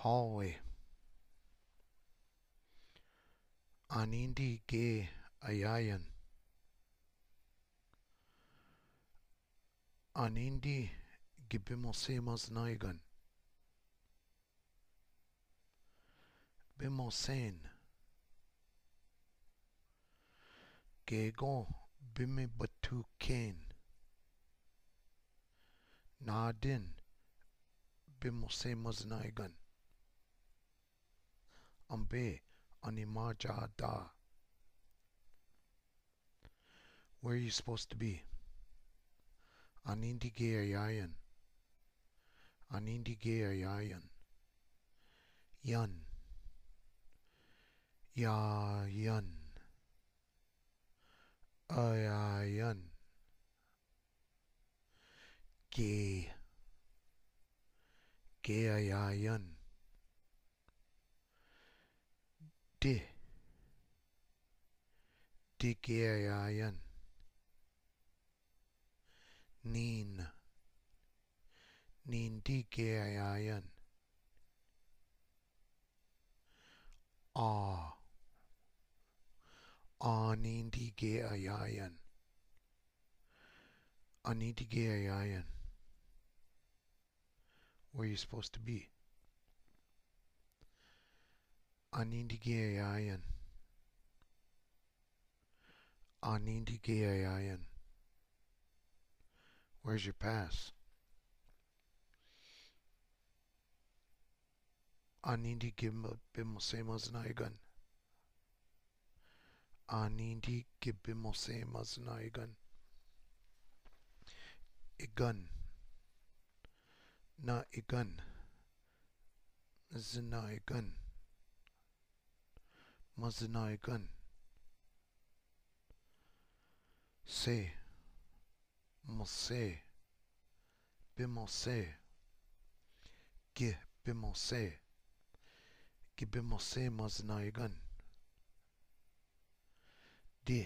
hallway. Anindi ge ayayan. Anindi gibimosemos naigan. Bimosen. Gego bimi batu ken. Nadin bimosemos naigan. Ambe animaja da. Where are you supposed to be? Anindi ge ayayan. Anindi ge ayayan. Yun. Yayan. Ayayan. Ge. Ge ayayan. Di. Di ge ayayan. Nin. Nin di ge ayayan. Ah. Anindi ge ayayan. Anindi ge ayayan. Where are you supposed to be? Anindi ge ayayan. Anindi ge ayayan. Where's your pass? Anindi gibimosemos naigan. Anindi gibimosemos naigan. Igun. Na igun. Zina igun. Mazina igun. Se. Mose. Bimose. Ge bimose. Gibimose maznaigan. Di.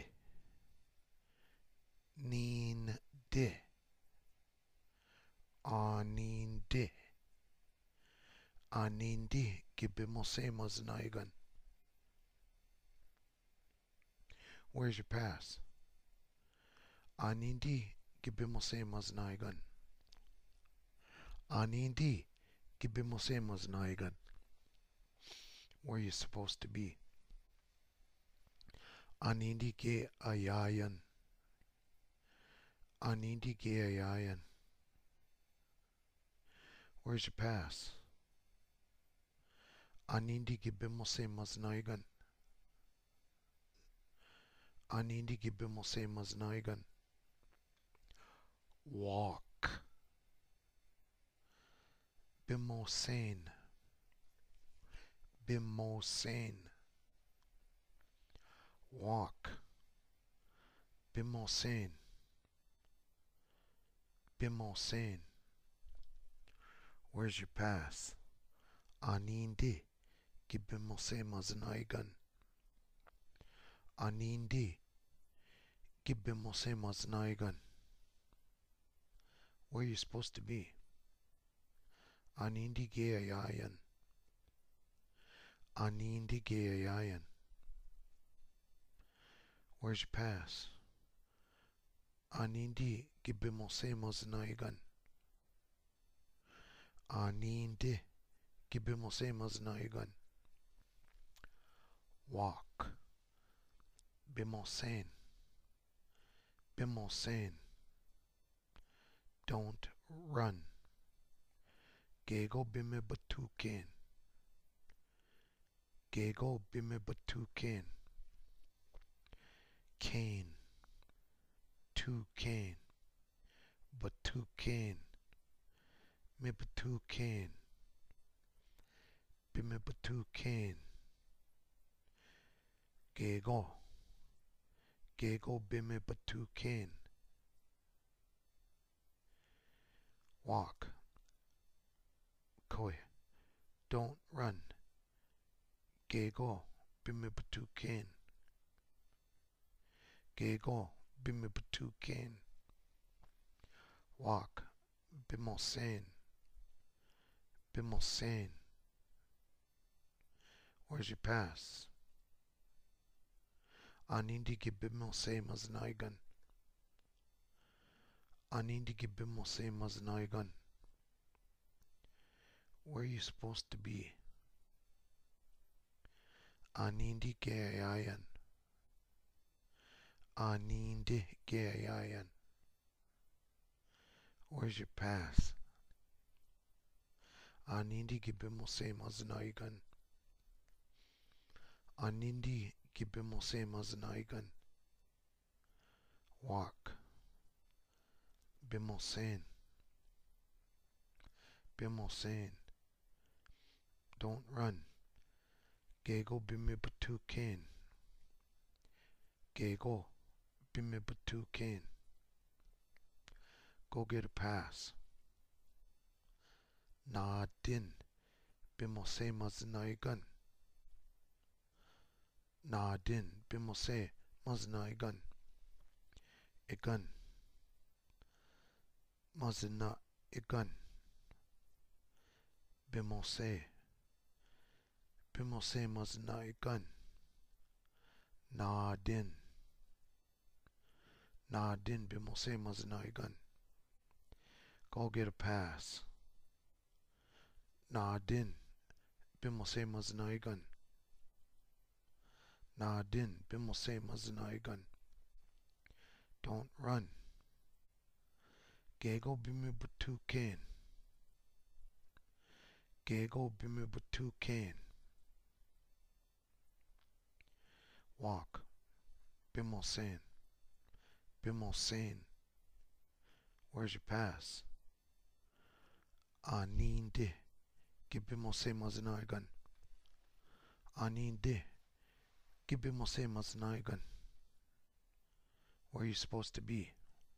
Nin di. Anin di. Anin di gibimose maznaigan. Where's your pass? Anindi gibimose maznaigan. Anindi gibimose maznaigan. Where you supposed to be? Anindi ge ayayan. Anindi ge ayayan. Where's your pass? Anindi gibimose maznaigan. Anindi gibimose maznaigan. Walk. Bimosen. Bimosen. Walk. Bimosen. Bimosen. Where's your pass? Anindi gibimose maznaigan. Anindi gibimose maznaigan. Where are you supposed to be? Anindi ge ayayan. Anindi ge ayayan. Where's your pass? Anindi gibimose maznaigan. Anindi gibimose maznaigan. Walk. Bimosen. Bimosen. Don't run. Gego bime batuken. Gego bime batuken. Cane. Toucan. Batuken. Me batuken. Bime batuken. Gego. Gego bime batuken. Walk. Koi. Don't run. Gego bime batuken. Gego bime batuken. Walk. Bimosen. Bimosen. Where's your pass? Anindi gibimose maznaigan. Anindi gibimose maznaigan. Where are you supposed to be? Anindi gayayan. Anindi gayayan. Where's your pass? Anindi gibimose maznaigan. Anindi gibimose maznaigan. Walk. Bimosen. Bimosen. Don't run. Gego bimibatuken. Gego bimibatuken. Go get a pass. Na din bimose maznaigan. Na din bimose maznaigan. Igan. Mazna igan. Bimose. Bimose mazna igan. Na din. Na din bimose mazna igan. Go get a pass. Na din bimose mazna igan. Na din bimose mazna igan. Don't run. Gego bimibatuken. Gego bimibatuken. Walk. Bimosen. Bimosen. Where's your pass? Aninde. Gibimose maznaigan. Aninde. Gibimose maznaigan. Where are you supposed to be?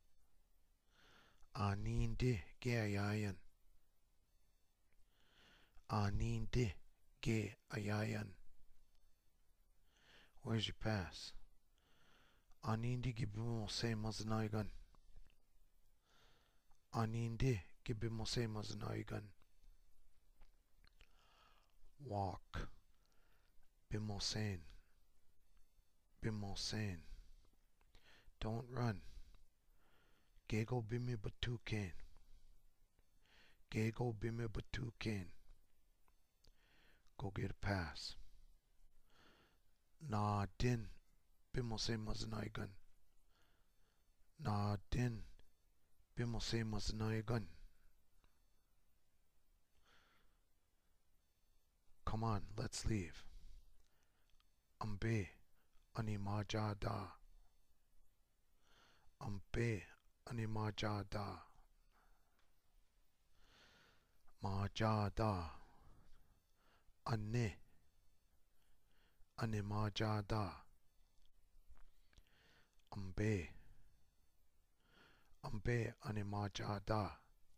Aninde gayayan. Aninde gayayan. Where's your pass? Aninde gibimose maznaigan. Aninde gibimose maznaigan. Walk. Bimosen. Bimosen. Don't run. Gego bimibatuken. Gego bimibatuken. Go get a pass. Na din bimose maznaigan. Na din bimose maznaigan. Come on, let's leave. Ambe animajada. Ambe animajada. Majada. Anne. Animajada. Ambe. Ambe animajada.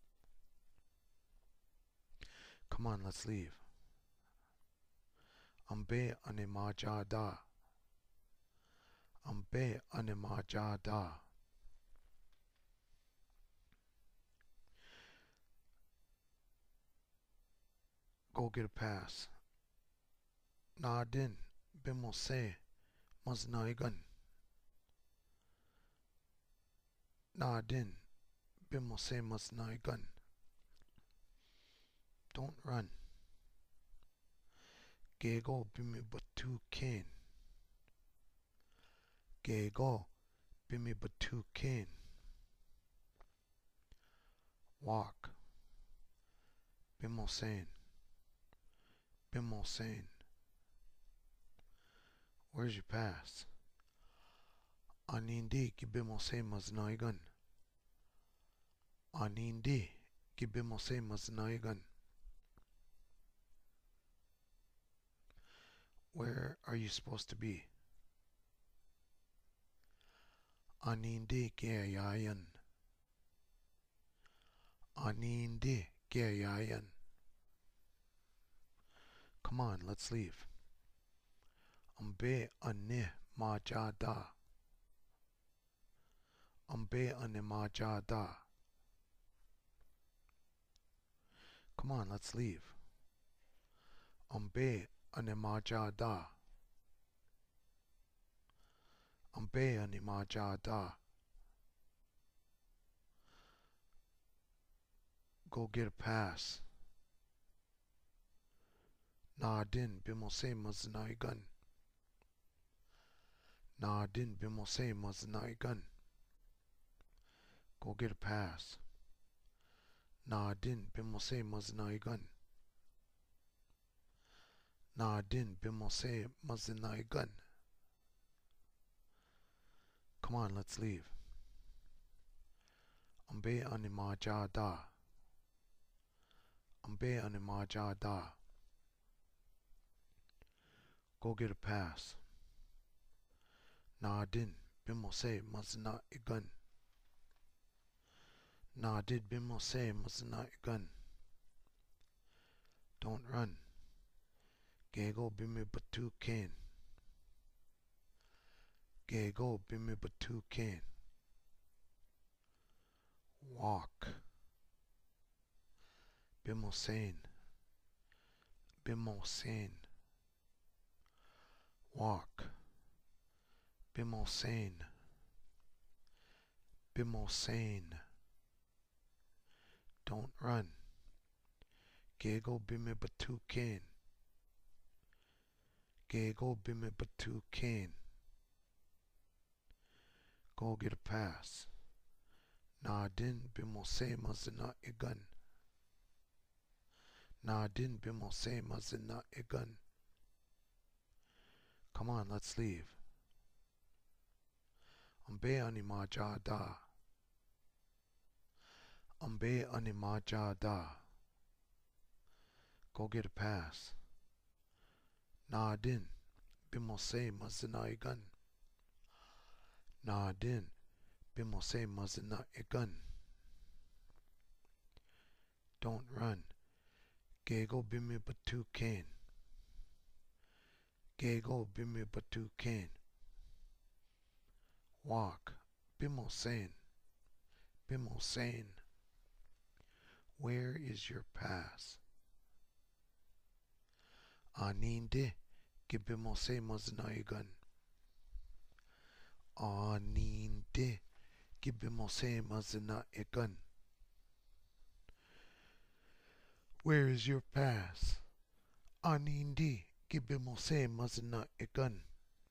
Come on, let's leave. Ambe animajada. Ambe animajada. Go get a pass. Na din bimose maznaigan. Na din bimose maznaigan. Don't run. Gego bimibatuken. Gego bimibatuken. Walk. Bimosen. Bimosen. Where's your pass? Anindi gibimose maznaigan. Anindi gibimose maznaigan. Where are you supposed to be? Anindi gayayan. Anindi gayayan. Come on, let's leave. Ambe anne majada. Ambe anne majada. Come on, let's leave. Ambe animajada. Ambe animajada. Go get a pass. Nadin bimose maznaigan. Nadin bimose maznaigan. Go get a pass. Nadin bimose maznaigan. Nadin bimose maznaigan. Come on, let's leave. Ambe animajada. Ambe animajada. Go get a pass. Nadin bimose mazna igan. Nadid bimose mazna igan. Don't run. Gego bimi batu ken. Gego bimi batu ken. Walk. Bimosen. Bimosen. Walk. Bimosen. Bimosen. Don't run. Gego bimi batu ken. Gego bimi batu ken. Go get a pass. Nadin bimose mazina igan. Nadin bimose mazina igan. Come on, let's leave. Ambe animajada. Ambe animajada. Go get a pass. Nadin bimose mazina igan. Nadin bimose mazina igan. Don't run. Gego bimi batu ken. Gego bimi batu ken. Walk. Bimosen. Bimosen. Where is your pass? Aninde gibimose maznaigan. Aninde gibimose maznaigan. Where is your pass? Aninde gibimose maznaigan.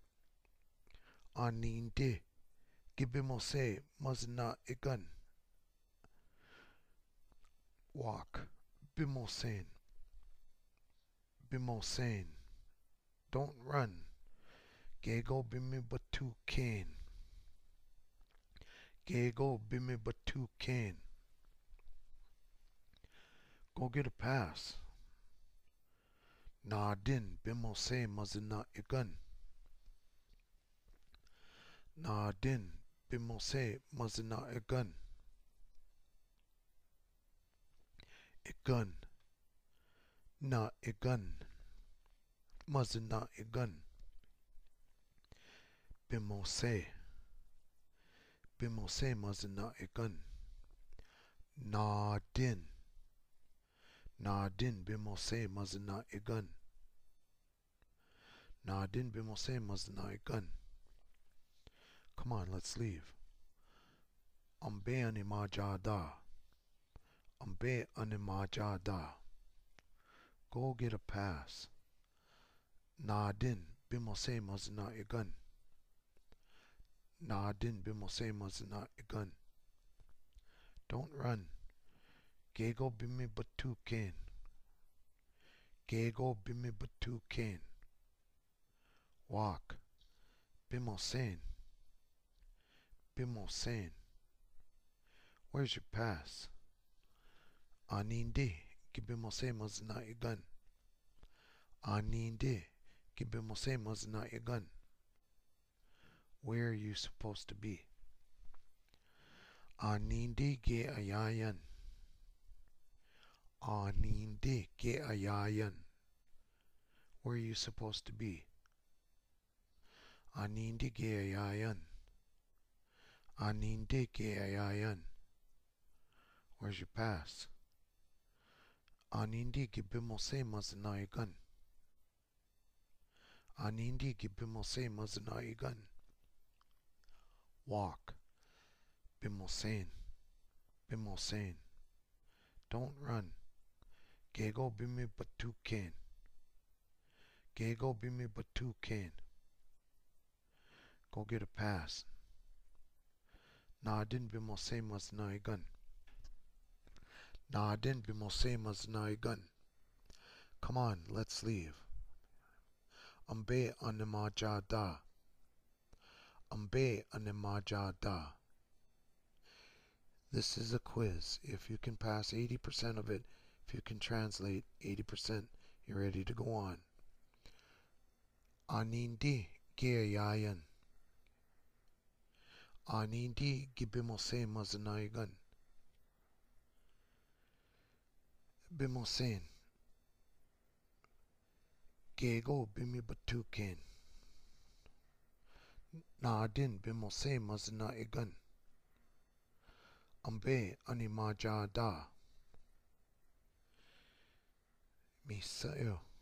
Aninde gibimose maznaigan. Walk. Bimosen. Bimosen. Don't run. Gego bimi batu ken. Gego bimi batu ken. Go get a pass. Nadin bimose mazina igan. Nadin bimose mazina igan. Igan. Na igan. Mazina igan. Bimose. Bimose mazina igan. Nadin. Nadin bimose mazina igan. Nadin bimose mazina igan. Come on, let's leave. Ambe animajada. Ambe animajada. Go get a pass. Nadin bimose mazina igan. Nadin bimose mazina igan. Don't run. Gego bimi batu ken. Gego bimi batu ken. Walk. Bimosen. Bimosen. Where's your pass? Aninde gibimose mazina igan. Aninde gibimose mazina igan. Where are you supposed to be? Aninde ge ayayan. Aninde ge ayayan. Where are you supposed to be? Aninde ge ayayan. Aninde ge ayayan. Where's your pass? Aninde gibimose mazina igan. Anindi gibimose maznaigan. Walk. Bimosen. Bimosen. Don't run. Gego bimi batuken. Gego bimi batuken. Go get a pass. Nadin bimose maznaigan. Nadin bimose maznaigan. Come on, let's leave. Ambe animajada. Ambe animajada. This is a quiz. If you can pass 80% of it, if you can translate 80%, you're ready to go on. Anindi giyayan. Anindi gibimose maznaigan. Bimosen. Gego bimi batuken. Nadin bimose maznaigan. Ambe animajada. Misael.